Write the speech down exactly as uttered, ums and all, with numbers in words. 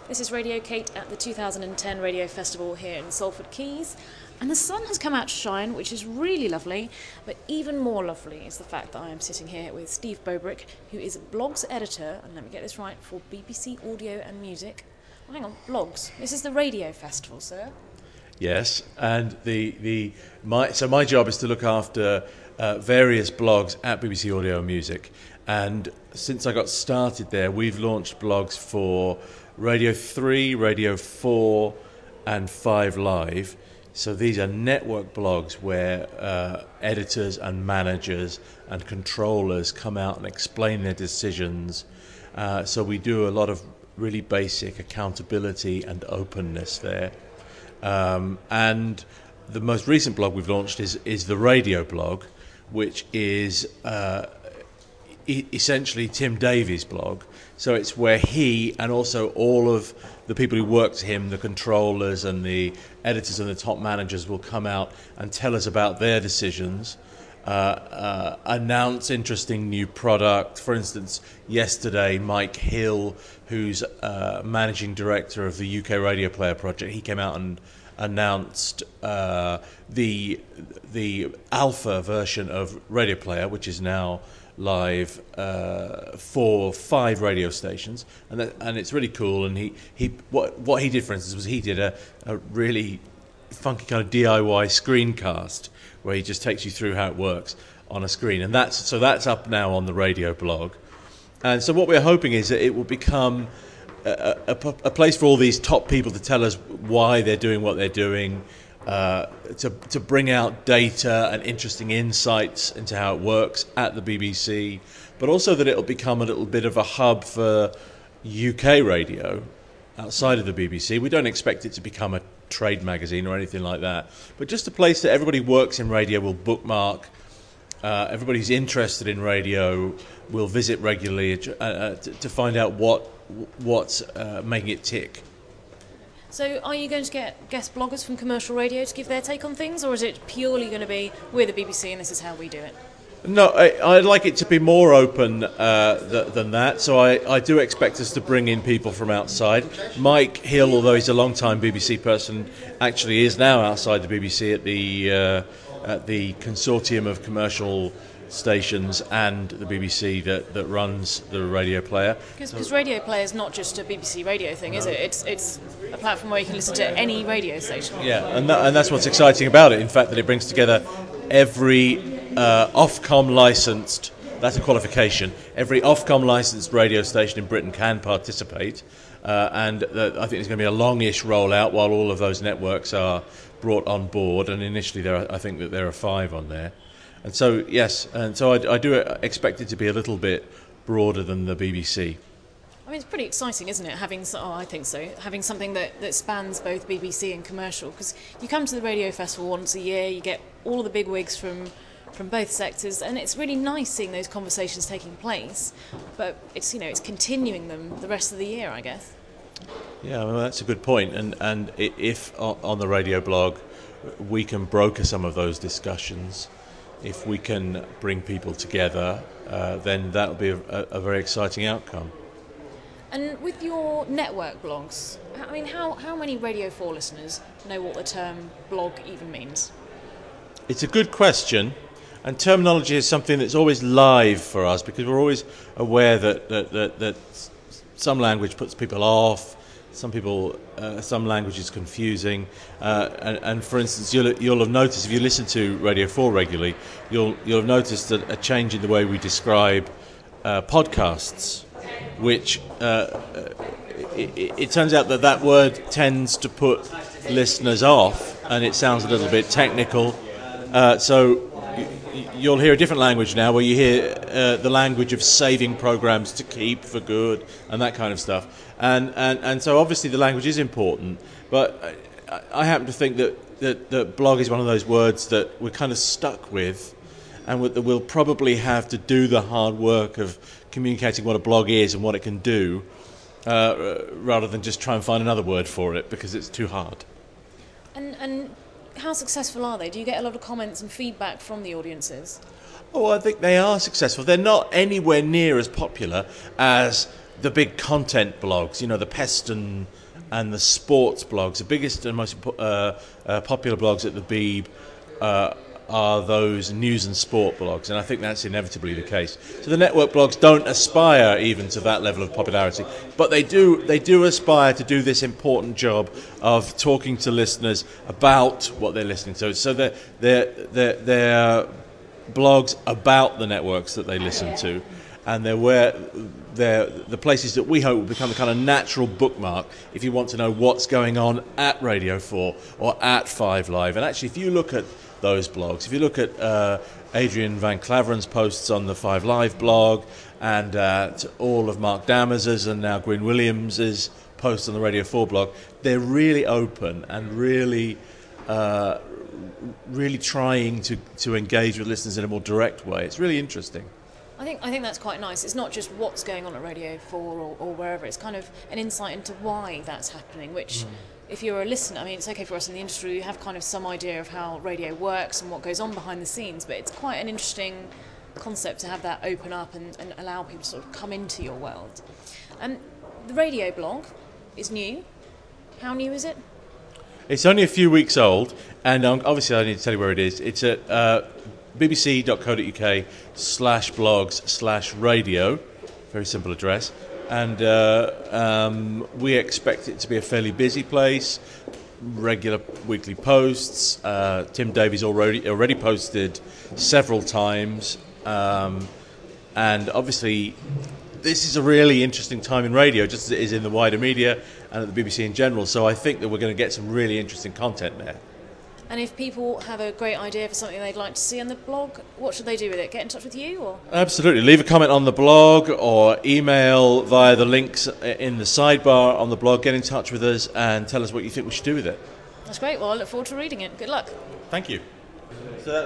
This is Radio Kate at the two thousand ten Radio Festival here in Salford Quays. And the sun has come out to shine, which is really lovely, but even more lovely is the fact that I am sitting here with Steve Bobrick, who is Blogs editor, and let me get this right, for B B C Audio and Music. Oh, hang on, Blogs. This is the Radio Festival, sir. Yes, and the the my so my job is to look after uh, various blogs at B B C Audio and Music, and since I got started there, we've launched blogs for Radio three, Radio four, and five Live. So these are network blogs where uh, editors and managers and controllers come out and explain their decisions. Uh, so we do a lot of really basic accountability and openness there. Um, and the most recent blog we've launched is, is the radio blog, which is uh, e- essentially Tim Davies' blog. So it's where he and also all of the people who work for him, the controllers and the editors and the top managers, will come out and tell us about their decisions, uh, uh, announce interesting new product. For instance, yesterday, Mike Hill, who's uh, managing director of the U K Radio Player project, he came out and announced uh, the the alpha version of Radio Player, which is now live uh, for five radio stations, and that, and it's really cool. And he, he what what he did, for instance, was he did a, a really funky kind of D I Y screencast where he just takes you through how it works on a screen, and that's so that's up now on the radio blog. And so what we're hoping is that it will become a, a, a place for all these top people to tell us why they're doing what they're doing, uh, to to bring out data and interesting insights into how it works at the B B C, but also that it'll become a little bit of a hub for U K radio outside of the B B C. We don't expect it to become a trade magazine or anything like that, but just a place that everybody who works in radio will bookmark. Uh, everybody who's interested in radio will visit regularly uh, uh, to, to find out what what's uh, making it tick. So are you going to get guest bloggers from commercial radio to give their take on things, or is it purely going to be, we're the B B C and this is how we do it? No, I, I'd like it to be more open uh, th- than that, so I, I do expect us to bring in people from outside. Mike Hill, although he's a long-time B B C person, actually is now outside the B B C at the uh, at the consortium of commercial stations and the B B C that, that runs the Radio Player. Because so, Radio Player is not just a B B C radio thing, is it? It's it's a platform where you can listen to any radio station. Yeah, and that, and that's what's exciting about it. In fact, that it brings together every uh, Ofcom licensed, that's a qualification, every Ofcom licensed radio station in Britain can participate. Uh, and uh, I think there's going to be a longish rollout while all of those networks are brought on board. And initially, there are, I think that there are five on there. And so, yes, and so I, I do expect it to be a little bit broader than the B B C. I mean, it's pretty exciting, isn't it, having, oh, I think so, having something that, that spans both B B C and commercial, because you come to the Radio Festival once a year, you get all of the big wigs from, from both sectors, and it's really nice seeing those conversations taking place, but it's, you know, it's continuing them the rest of the year, I guess. Yeah, well, that's a good point, and, and if on the radio blog we can broker some of those discussions, if we can bring people together, uh, then that'll be a, a very exciting outcome. And with your network blogs, I mean, how, how many Radio four listeners know what the term blog even means? It's a good question, and terminology is something that's always live for us because we're always aware that that, that, that some language puts people off, some people, uh, some language is confusing, uh, and, and for instance, you'll you'll have noticed if you listen to Radio four regularly, you'll you'll have noticed a, a change in the way we describe uh, podcasts, which uh, it, it turns out that that word tends to put listeners off, and it sounds a little bit technical. Uh, so you'll hear a different language now, where you hear uh, the language of saving programs to keep for good and that kind of stuff. And, and, and so obviously the language is important, but I, I happen to think that, that, that blog is one of those words that we're kind of stuck with, and that we'll probably have to do the hard work of communicating what a blog is and what it can do, uh, rather than just try and find another word for it because it's too hard. And, and how successful are they? Do you get a lot of comments and feedback from the audiences? Oh, I think they are successful. They're not anywhere near as popular as the big content blogs, you know, the Pest and, and the sports blogs. The biggest and most uh, uh, popular blogs at the Beeb uh, are those news and sport blogs, and I think that's inevitably the case. So the network blogs don't aspire even to that level of popularity, but they do they do aspire to do this important job of talking to listeners about what they're listening to. So they're, they're, they're, they're blogs about the networks that they listen to, and they're where they're the places that we hope will become a kind of natural bookmark if you want to know what's going on at Radio four or at Five Live. And actually, if you look at those blogs, if you look at uh, Adrian Van Claveren's posts on the Five Live blog, and uh, all of Mark Dammers's and now Gwyn Williams's posts on the Radio four blog, they're really open and really uh, really trying to, to engage with listeners in a more direct way. It's really interesting. I think I think that's quite nice. It's not just what's going on at Radio four or, or wherever. It's kind of an insight into why that's happening, which... Mm. If you're a listener, I mean, it's okay for us in the industry, you have kind of some idea of how radio works and what goes on behind the scenes, but it's quite an interesting concept to have that open up and, and allow people to sort of come into your world. And um, the radio blog is new. How new is it? It's only a few weeks old, and um, obviously I need to tell you where it is. It's at uh, bbc.co.uk slash blogs slash radio, very simple address. And uh, um, we expect it to be a fairly busy place, regular weekly posts. Uh, Tim Davies already already posted several times. Um, and obviously, this is a really interesting time in radio, just as it is in the wider media and at the B B C in general. So I think that we're going to get some really interesting content there. And if people have a great idea for something they'd like to see on the blog, what should they do with it? Get in touch with you? Or Absolutely. Leave a comment on the blog or email via the links in the sidebar on the blog. Get in touch with us and tell us what you think we should do with it. That's great. Well, I look forward to reading it. Good luck. Thank you. So that